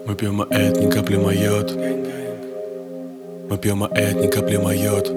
Мы пьем маэт, ни капли майот. Мы пьем маэт, ни капли майот.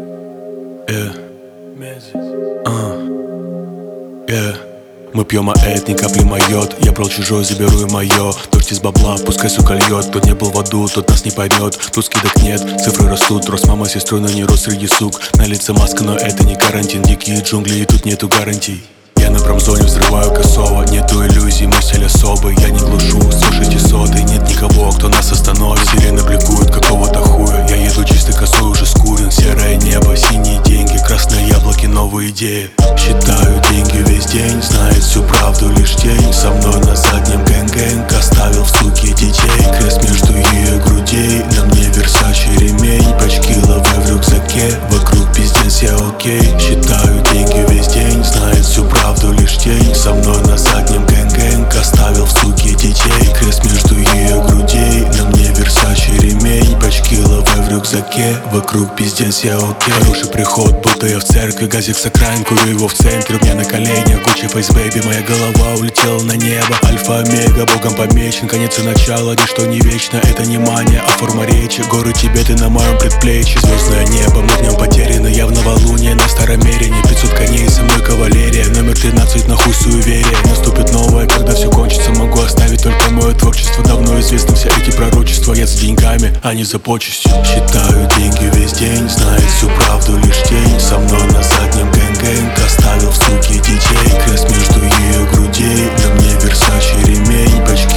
Мы пьем маэт, ни капли майот. Я брал чужой, заберу и мое. Дождь из бабла, пускай сука льет. Кто не был в аду, тот нас не поймет. Тут скидок нет, цифры растут. Рос мама с сестрой, но не рос среди сук. На лице маска, но это не карантин. Дикие джунгли, и тут нету гарантий. Я на промзоне взрываю косово. Нету иллюзий, мой стиль особый. Я не глушу, слушайте соты. Нет никого, кто нас остановит. Сирены бликуют какого-то хуя. Я еду чистой косой, уже скурен. Серое небо, синие деньги, красные яблоки, новые идеи. Считаю деньги весь день, знает всю правду лишь тень. Со мной на заднем гэнг-гэнг, оставил в суке детей. Крест между ее грудей, на мне Версачи ремень. Пачки лавы в рюкзаке, вокруг пиздец, я окей. Считаю деньги весь день, знает всю правду лишь тень. Со мной на заднем гэнг-гэнг, оставил в суке детей. Крест между ее грудей, на мне Версачи ремень. Пачки лавы в рюкзаке, вокруг пиздец, я окей. Хороший приход, будто я в церкви. Газик с окраин, курю его в центре. У меня на коленях Gucci Face Baby. Моя голова улетела на небо. Альфа-омега, богом помечен. Конец и начало, ничто не вечно. Это не мания, а форма речи. Горы Тибеты на моем предплечье. Звездное небо, мы в нем потеряны. Я в новолуние на старомерении. 500 коней, со мной кавалерия. Номер 13, нахуй суеверие. Наступит новое, когда все кончится. Могу оставить только мое творчество. Давно известны все эти пророчества. Я за деньгами, а не за почестью. Считаю деньги весь день, знает всю правду лишь тень. Со мной на заднем гэнг-гэнг, оставил в суке детей. Крест между ее грудей, на мне Версачи ремень. Пачки